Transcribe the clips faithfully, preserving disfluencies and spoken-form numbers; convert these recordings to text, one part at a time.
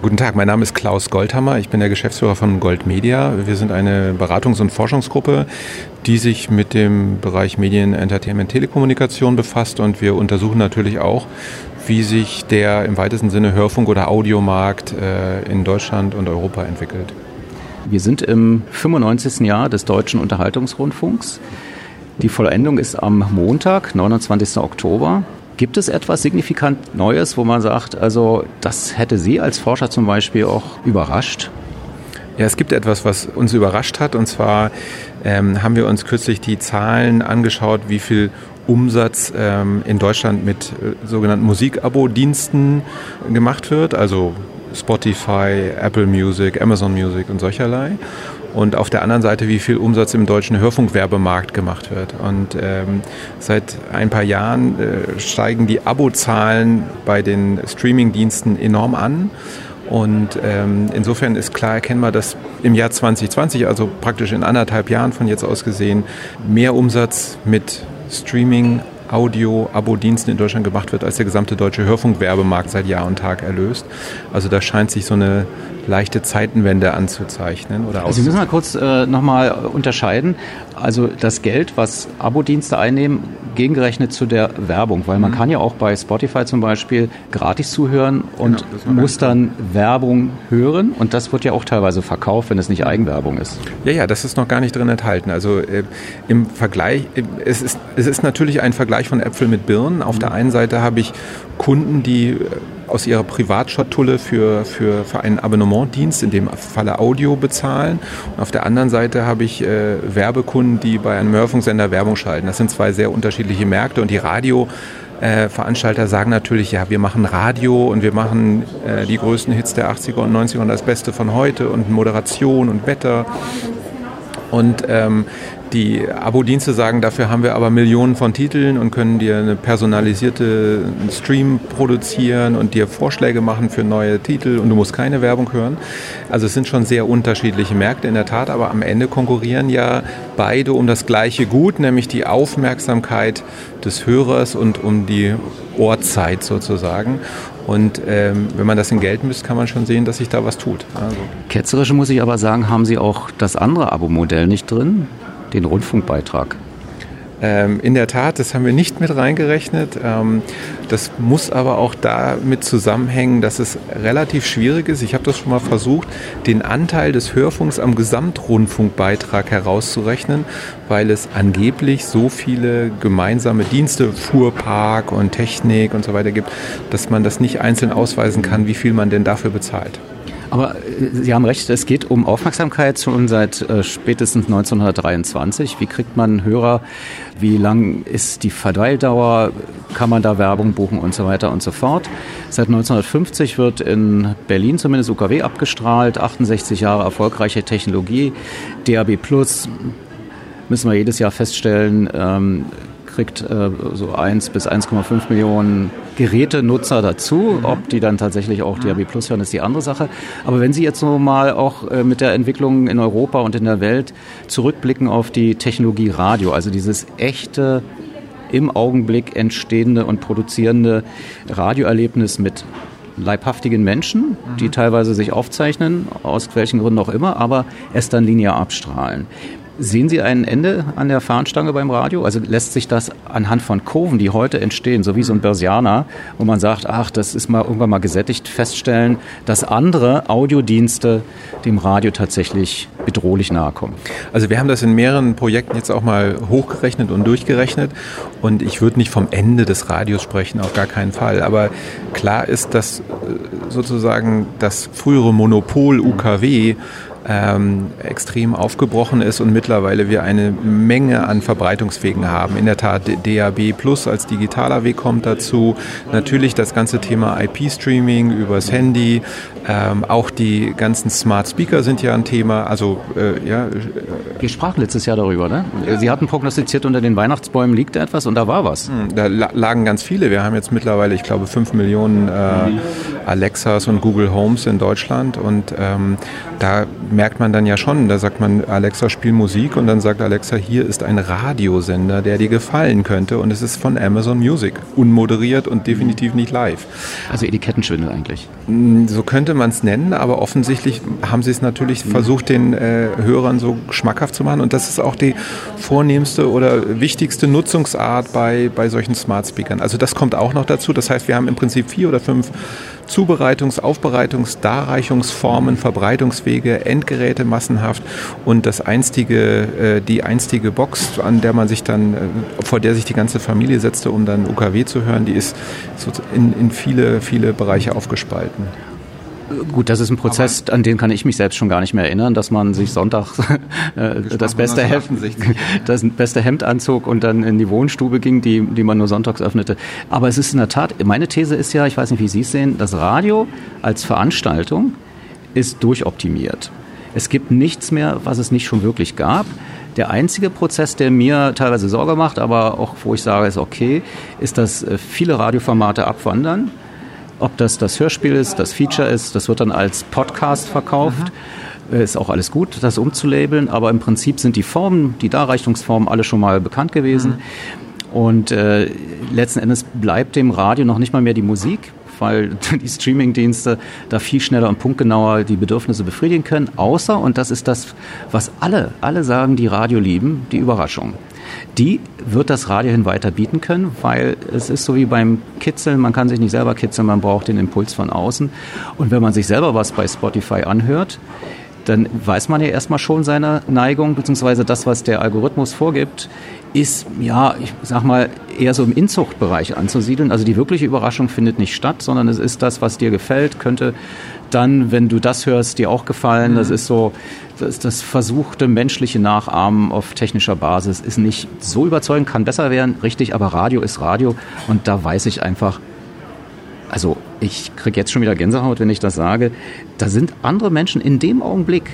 Guten Tag, mein Name ist Klaus Goldhammer. Ich bin der Geschäftsführer von Gold Media. Wir sind eine Beratungs- und Forschungsgruppe, die sich mit dem Bereich Medien, Entertainment, Telekommunikation befasst. Und wir untersuchen natürlich auch, wie sich der im weitesten Sinne Hörfunk- oder Audiomarkt äh, in Deutschland und Europa entwickelt. Wir sind im fünfundneunzigsten Jahr des Deutschen Unterhaltungsrundfunks. Die Vollendung ist am Montag, neunundzwanzigsten Oktober. Gibt es etwas signifikant Neues, wo man sagt, also das hätte Sie als Forscher zum Beispiel auch überrascht? Ja, es gibt etwas, was uns überrascht hat. Und zwar ähm, haben wir uns kürzlich die Zahlen angeschaut, wie viel Umsatz ähm, in Deutschland mit äh, sogenannten Musikabo-Diensten gemacht wird. Also Spotify, Apple Music, Amazon Music und solcherlei. Und auf der anderen Seite, wie viel Umsatz im deutschen Hörfunkwerbemarkt gemacht wird. Und ähm, seit ein paar Jahren äh, steigen die Abozahlen bei den Streamingdiensten enorm an. Und ähm, insofern ist klar erkennbar, dass im Jahr zwanzig zwanzig, also praktisch in anderthalb Jahren von jetzt aus gesehen, mehr Umsatz mit Streaming, Audio, Abo-Diensten in Deutschland gemacht wird, als der gesamte deutsche Hörfunkwerbemarkt seit Jahr und Tag erlöst. Also da scheint sich so eine leichte Zeitenwende anzuzeichnen. Oder also wir müssen mal kurz äh, nochmal unterscheiden. Also das Geld, was Abo-Dienste einnehmen, gegengerechnet zu der Werbung. Weil man mhm. kann ja auch bei Spotify zum Beispiel gratis zuhören und genau, muss dann Werbung hören. Und das wird ja auch teilweise verkauft, wenn es nicht Eigenwerbung ist. Ja, ja, das ist noch gar nicht drin enthalten. Also äh, im Vergleich, äh, es ist, es ist natürlich ein Vergleich von Äpfel mit Birnen. Auf mhm. der einen Seite habe ich Kunden, die äh, aus ihrer Privatschatulle für, für, für einen Abonnementdienst, in dem Falle Audio, bezahlen. Und auf der anderen Seite habe ich äh, Werbekunden, die bei einem Hörfunksender Werbung schalten. Das sind zwei sehr unterschiedliche Märkte und die Radioveranstalter äh, sagen natürlich, ja, wir machen Radio und wir machen äh, die größten Hits der achtziger und neunziger und das Beste von heute und Moderation und Wetter. Und ähm, die Abo-Dienste sagen, dafür haben wir aber Millionen von Titeln und können dir eine personalisierte Stream produzieren und dir Vorschläge machen für neue Titel und du musst keine Werbung hören. Also es sind schon sehr unterschiedliche Märkte in der Tat, aber am Ende konkurrieren ja beide um das gleiche Gut, nämlich die Aufmerksamkeit des Hörers und um die Ohrzeit sozusagen. Und ähm, wenn man das in Geld misst, kann man schon sehen, dass sich da was tut. Also. Ketzerisch muss ich aber sagen, haben Sie auch das andere Abo-Modell nicht drin, den Rundfunkbeitrag? Ähm, in der Tat, das haben wir nicht mit reingerechnet. Ähm, das muss aber auch damit zusammenhängen, dass es relativ schwierig ist. Ich habe das schon mal versucht, den Anteil des Hörfunks am Gesamtrundfunkbeitrag herauszurechnen, weil es angeblich so viele gemeinsame Dienste, Fuhrpark und Technik und so weiter gibt, dass man das nicht einzeln ausweisen kann, wie viel man denn dafür bezahlt. Aber Sie haben recht, es geht um Aufmerksamkeit schon seit äh, spätestens neunzehnhundertdreiundzwanzig. Wie kriegt man einen Hörer? Wie lang ist die Verweildauer? Kann man da Werbung buchen und so weiter und so fort? Seit neunzehnhundertfünfzig wird in Berlin zumindest U K W abgestrahlt. achtundsechzig Jahre erfolgreiche Technologie. D A B Plus, müssen wir jedes Jahr feststellen, ähm, kriegt äh, so eins bis eins Komma fünf Millionen Gerätenutzer dazu. Ob die dann tatsächlich auch D A B Plus hören, ist die andere Sache. Aber wenn Sie jetzt so mal auch äh, mit der Entwicklung in Europa und in der Welt zurückblicken auf die Technologie Radio, also dieses echte, im Augenblick entstehende und produzierende Radioerlebnis mit leibhaftigen Menschen, die teilweise sich aufzeichnen, aus welchen Gründen auch immer, aber es dann linear abstrahlen. Sehen Sie ein Ende an der Fahnenstange beim Radio? Also lässt sich das anhand von Kurven, die heute entstehen, so wie so ein Börsianer, wo man sagt, ach, das ist mal irgendwann mal gesättigt, feststellen, dass andere Audiodienste dem Radio tatsächlich bedrohlich nahe kommen? Also wir haben das in mehreren Projekten jetzt auch mal hochgerechnet und durchgerechnet und ich würde nicht vom Ende des Radios sprechen, auf gar keinen Fall. Aber klar ist, dass sozusagen das frühere Monopol U K W Ähm, extrem aufgebrochen ist und mittlerweile wir eine Menge an Verbreitungswegen haben. In der Tat D A B Plus als digitaler Weg kommt dazu. Natürlich das ganze Thema I P-Streaming übers Handy. Ähm, auch die ganzen Smart Speaker sind ja ein Thema. Also äh, ja. Wir sprachen letztes Jahr darüber, ne? Ja. Sie hatten prognostiziert, unter den Weihnachtsbäumen liegt etwas und da war was. Da lagen ganz viele. Wir haben jetzt mittlerweile, ich glaube, fünf Millionen äh, Alexas und Google Homes in Deutschland und ähm, da merkt man dann ja schon, da sagt man, Alexa, spiel Musik und dann sagt Alexa, hier ist ein Radiosender, der dir gefallen könnte und es ist von Amazon Music, unmoderiert und definitiv nicht live. Also Etikettenschwindel eigentlich. So könnte man es nennen, aber offensichtlich haben sie es natürlich mhm. versucht, den äh, Hörern so schmackhaft zu machen und das ist auch die vornehmste oder wichtigste Nutzungsart bei, bei solchen Smart Speakern. Also das kommt auch noch dazu, das heißt, wir haben im Prinzip vier oder fünf Zubereitungs-, Aufbereitungs-, Darreichungsformen, Verbreitungswege, Endgeräte massenhaft und das einstige, äh, die einstige Box, an der man sich dann, äh, vor der sich die ganze Familie setzte, um dann U K W zu hören, die ist so in, in viele, viele Bereiche aufgespalten. Gut, das ist ein Prozess, an den kann ich mich selbst schon gar nicht mehr erinnern, dass man sich sonntags äh, das, beste Hemd, das beste Hemd anzog und dann in die Wohnstube ging, die, die man nur sonntags öffnete. Aber es ist in der Tat, meine These ist ja, ich weiß nicht, wie Sie es sehen, das Radio als Veranstaltung ist durchoptimiert. Es gibt nichts mehr, was es nicht schon wirklich gab. Der einzige Prozess, der mir teilweise Sorge macht, aber auch wo ich sage, ist okay, ist, dass viele Radioformate abwandern. Ob das das Hörspiel ist, das Feature ist, das wird dann als Podcast verkauft. Aha. Ist auch alles gut, das umzulabeln, aber im Prinzip sind die Formen, die Darreichungsformen alle schon mal bekannt gewesen. Mhm. Und äh, letzten Endes bleibt dem Radio noch nicht mal mehr die Musik, weil die Streamingdienste da viel schneller und punktgenauer die Bedürfnisse befriedigen können. Außer, und das ist das, was alle, alle sagen, die Radio lieben, die Überraschung. Die wird das Radio hin weiter bieten können, weil es ist so wie beim Kitzeln, man kann sich nicht selber kitzeln, man braucht den Impuls von außen. Und wenn man sich selber was bei Spotify anhört, dann weiß man ja erstmal schon seine Neigung, beziehungsweise das, was der Algorithmus vorgibt, ist, ja, ich sag mal, eher so im Inzuchtbereich anzusiedeln. Also die wirkliche Überraschung findet nicht statt, sondern es ist das, was dir gefällt, könnte dann, wenn du das hörst, dir auch gefallen. Mhm. Das ist so, das, das versuchte menschliche Nachahmen auf technischer Basis ist nicht so überzeugend, kann besser werden, richtig, aber Radio ist Radio und da weiß ich einfach, also ich kriege jetzt schon wieder Gänsehaut, wenn ich das sage, da sind andere Menschen in dem Augenblick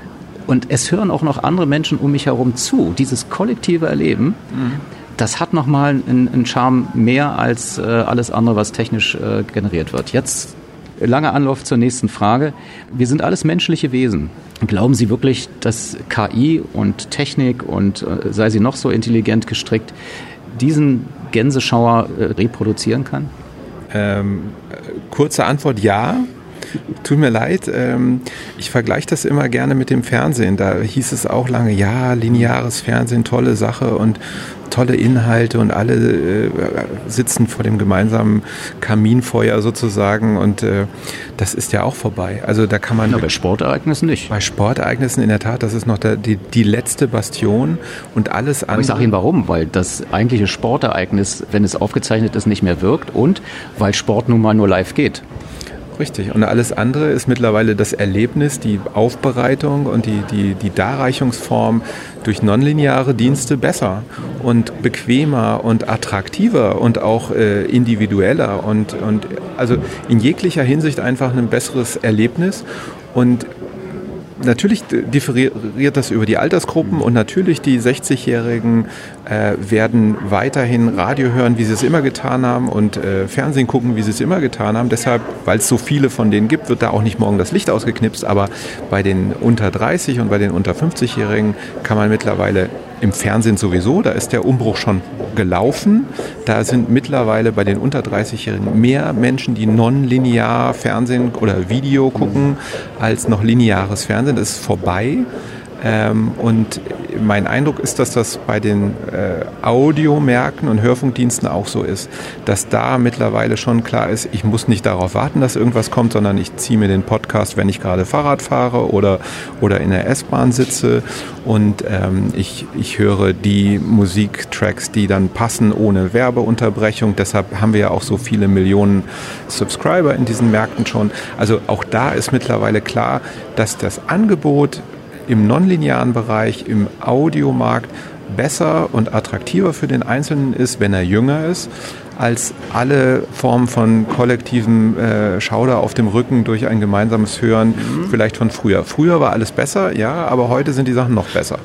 und es hören auch noch andere Menschen um mich herum zu. Dieses kollektive Erleben, mhm. das hat nochmal einen, einen Charme mehr als äh, alles andere, was technisch äh, generiert wird. Jetzt langer Anlauf zur nächsten Frage. Wir sind alles menschliche Wesen. Glauben Sie wirklich, dass K I und Technik und äh, sei sie noch so intelligent gestrickt, diesen Gänseschauer äh, reproduzieren kann? Ähm, kurze Antwort, ja. Tut mir leid, ähm, ich vergleiche das immer gerne mit dem Fernsehen. Da hieß es auch lange, ja, lineares Fernsehen, tolle Sache und tolle Inhalte und alle äh, sitzen vor dem gemeinsamen Kaminfeuer sozusagen und äh, das ist ja auch vorbei. Also da kann man... Ja, bei Sportereignissen nicht. Bei Sportereignissen in der Tat, das ist noch der, die, die letzte Bastion und alles andere... Aber ich sage Ihnen warum, weil das eigentliche Sportereignis, wenn es aufgezeichnet ist, nicht mehr wirkt und weil Sport nun mal nur live geht. Richtig. Und alles andere ist mittlerweile das Erlebnis, die Aufbereitung und die, die, die Darreichungsform durch nonlineare Dienste besser und bequemer und attraktiver und auch äh, individueller und, und also in jeglicher Hinsicht einfach ein besseres Erlebnis. Und natürlich differiert das über die Altersgruppen und natürlich die sechzigjährigen äh, werden weiterhin Radio hören, wie sie es immer getan haben und äh, Fernsehen gucken, wie sie es immer getan haben. Deshalb, weil es so viele von denen gibt, wird da auch nicht morgen das Licht ausgeknipst. Aber bei den unter dreißig und bei den unter fünfzigjährigen kann man mittlerweile im Fernsehen sowieso, da ist der Umbruch schon gelaufen. Da sind mittlerweile bei den unter dreißigjährigen mehr Menschen, die nonlinear Fernsehen oder Video gucken, als noch lineares Fernsehen. Das ist vorbei. Ähm, und mein Eindruck ist, dass das bei den äh, Audiomärkten und Hörfunkdiensten auch so ist, dass da mittlerweile schon klar ist, ich muss nicht darauf warten, dass irgendwas kommt, sondern ich ziehe mir den Podcast, wenn ich gerade Fahrrad fahre oder, oder in der S-Bahn sitze und ähm, ich, ich höre die Musiktracks, die dann passen ohne Werbeunterbrechung. Deshalb haben wir ja auch so viele Millionen Subscriber in diesen Märkten schon. Also auch da ist mittlerweile klar, dass das Angebot im nonlinearen Bereich, im Audiomarkt besser und attraktiver für den Einzelnen ist, wenn er jünger ist, als alle Formen von kollektivem äh, Schauder auf dem Rücken durch ein gemeinsames Hören, mhm. vielleicht von früher. Früher war alles besser, ja, aber heute sind die Sachen noch besser.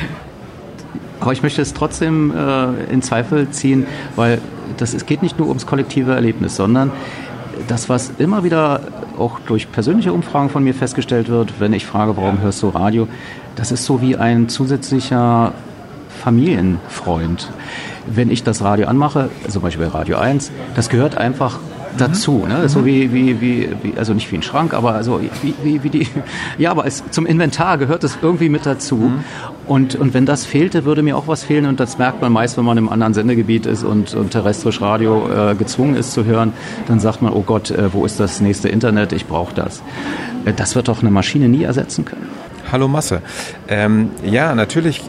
Aber ich möchte es trotzdem äh, in Zweifel ziehen, weil das, es geht nicht nur ums kollektive Erlebnis, sondern das, was immer wieder auch durch persönliche Umfragen von mir festgestellt wird, wenn ich frage, warum hörst du Radio, das ist so wie ein zusätzlicher Familienfreund. Wenn ich das Radio anmache, zum Beispiel Radio eins, das gehört einfach dazu, ne? So wie, wie, wie, wie, also nicht wie ein Schrank, aber also wie, wie, wie die, ja, aber es, zum Inventar gehört es irgendwie mit dazu. Mhm. Und, und wenn das fehlte, würde mir auch was fehlen, und das merkt man meist, wenn man im anderen Sendegebiet ist und, und terrestrisch Radio äh, gezwungen ist zu hören, dann sagt man, oh Gott, äh, wo ist das nächste Internet, ich brauche das. Äh, das wird doch eine Maschine nie ersetzen können. Hallo Masse. Ähm, ja, natürlich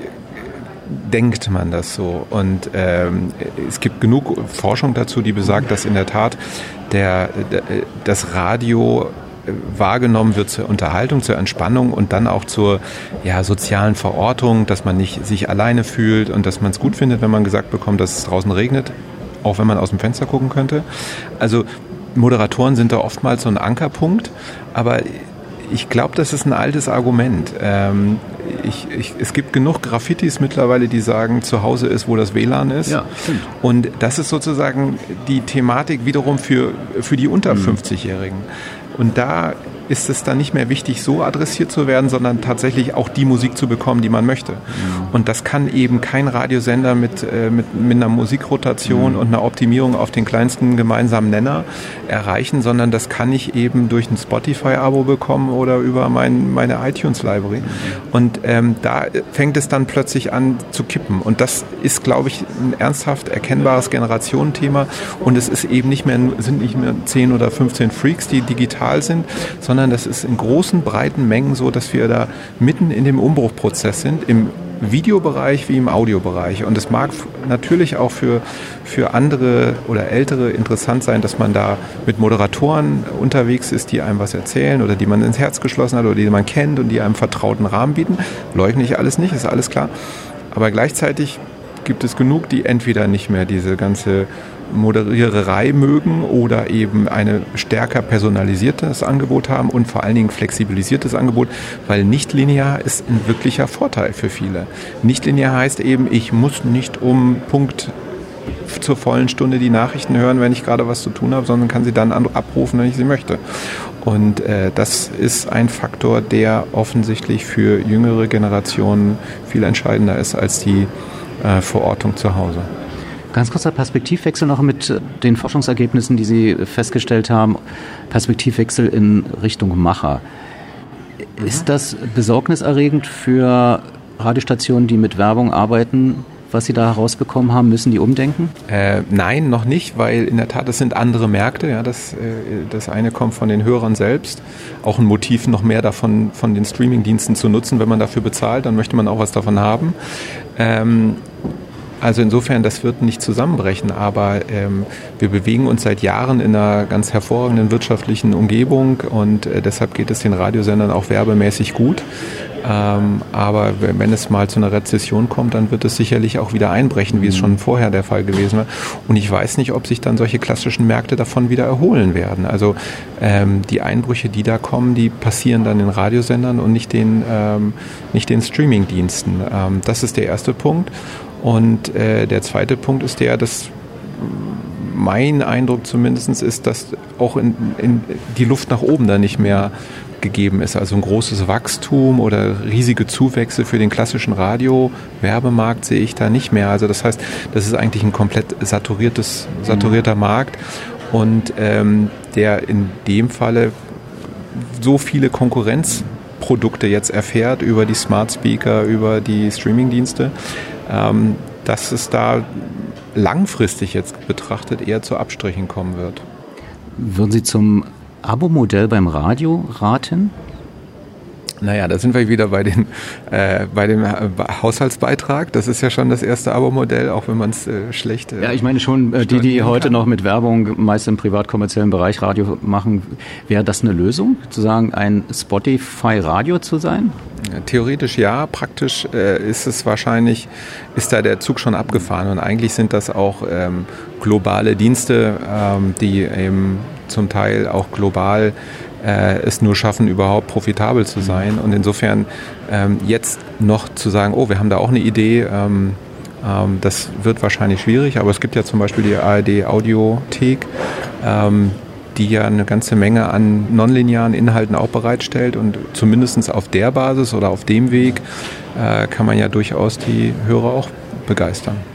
denkt man das so. Und ähm, es gibt genug Forschung dazu, die besagt, dass in der Tat der, der, das Radio wahrgenommen wird zur Unterhaltung, zur Entspannung und dann auch zur ja, sozialen Verortung, dass man nicht sich alleine fühlt und dass man es gut findet, wenn man gesagt bekommt, dass es draußen regnet, auch wenn man aus dem Fenster gucken könnte. Also Moderatoren sind da oftmals so ein Ankerpunkt, aber ich glaube, das ist ein altes Argument. Ähm, ich, ich, es gibt genug Graffitis mittlerweile, die sagen, zu Hause ist, wo das W L A N ist. Ja, stimmt. Und das ist sozusagen die Thematik wiederum für, für die unter fünfzigjährigen. Und da ist es dann nicht mehr wichtig, so adressiert zu werden, sondern tatsächlich auch die Musik zu bekommen, die man möchte. Mhm. Und das kann eben kein Radiosender mit, äh, mit, mit einer Musikrotation mhm. und einer Optimierung auf den kleinsten gemeinsamen Nenner erreichen, sondern das kann ich eben durch ein Spotify-Abo bekommen oder über mein, meine iTunes-Library. Mhm. Und ähm, da fängt es dann plötzlich an zu kippen. Und das ist, glaube ich, ein ernsthaft erkennbares Generationenthema. Und es ist eben nicht mehr, sind nicht mehr zehn oder fünfzehn Freaks, die digital sind, sondern das ist in großen, breiten Mengen so, dass wir da mitten in dem Umbruchprozess sind, im Videobereich wie im Audiobereich. Und es mag natürlich auch für, für andere oder Ältere interessant sein, dass man da mit Moderatoren unterwegs ist, die einem was erzählen oder die man ins Herz geschlossen hat oder die man kennt und die einem vertrauten Rahmen bieten. Leugne ich alles nicht, ist alles klar. Aber gleichzeitig gibt es genug, die entweder nicht mehr diese ganze Moderiererei mögen oder eben ein stärker personalisiertes Angebot haben und vor allen Dingen flexibilisiertes Angebot, weil nicht linear ist ein wirklicher Vorteil für viele. Nicht linear heißt eben, ich muss nicht um Punkt zur vollen Stunde die Nachrichten hören, wenn ich gerade was zu tun habe, sondern kann sie dann abrufen, wenn ich sie möchte. Und äh, das ist ein Faktor, der offensichtlich für jüngere Generationen viel entscheidender ist als die äh, Verortung zu Hause. Ganz kurzer Perspektivwechsel noch mit den Forschungsergebnissen, die Sie festgestellt haben. Perspektivwechsel in Richtung Macher. Mhm. Ist das besorgniserregend für Radiostationen, die mit Werbung arbeiten, was Sie da herausbekommen haben? Müssen die umdenken? Äh, nein, noch nicht, weil in der Tat, das sind andere Märkte. Ja, das, äh, das eine kommt von den Hörern selbst. Auch ein Motiv, noch mehr davon von den Streamingdiensten zu nutzen. Wenn man dafür bezahlt, dann möchte man auch was davon haben. Ähm, Also insofern, das wird nicht zusammenbrechen, aber ähm, wir bewegen uns seit Jahren in einer ganz hervorragenden wirtschaftlichen Umgebung und äh, deshalb geht es den Radiosendern auch werbemäßig gut. Ähm, aber wenn es mal zu einer Rezession kommt, dann wird es sicherlich auch wieder einbrechen, wie es schon vorher der Fall gewesen war. Und ich weiß nicht, ob sich dann solche klassischen Märkte davon wieder erholen werden. Also ähm, die Einbrüche, die da kommen, die passieren dann den Radiosendern und nicht den, ähm, nicht den Streamingdiensten. Ähm, das ist der erste Punkt. Und äh, der zweite Punkt ist der, dass mein Eindruck zumindest ist, dass auch in, in die Luft nach oben da nicht mehr gegeben ist. Also ein großes Wachstum oder riesige Zuwächse für den klassischen Radio-Werbemarkt sehe ich da nicht mehr. Also das heißt, das ist eigentlich ein komplett saturiertes, saturierter Markt und ähm, der in dem Falle so viele Konkurrenzprodukte jetzt erfährt über die Smart Speaker, über die Streamingdienste, ähm, dass es da langfristig jetzt betrachtet eher zu Abstrichen kommen wird. Würden Sie zum Abo-Modell beim Radio raten? Naja, da sind wir wieder bei, den, äh, bei dem Haushaltsbeitrag. Das ist ja schon das erste Abo-Modell, auch wenn man es äh, schlecht... Äh, ja, ich meine schon, äh, die, die heute noch mit Werbung meist im privat-kommerziellen Bereich Radio machen, wäre das eine Lösung, sozusagen ein Spotify-Radio zu sein? Ja, theoretisch ja, praktisch äh, ist es wahrscheinlich, ist da der Zug schon abgefahren und eigentlich sind das auch ähm, globale Dienste, ähm, die eben zum Teil auch global äh, es nur schaffen, überhaupt profitabel zu sein. Und insofern ähm, jetzt noch zu sagen, oh, wir haben da auch eine Idee, ähm, ähm, das wird wahrscheinlich schwierig, aber es gibt ja zum Beispiel die A R D Audiothek, ähm, die ja eine ganze Menge an nonlinearen Inhalten auch bereitstellt. Und zumindest auf der Basis oder auf dem Weg äh, kann man ja durchaus die Hörer auch begeistern.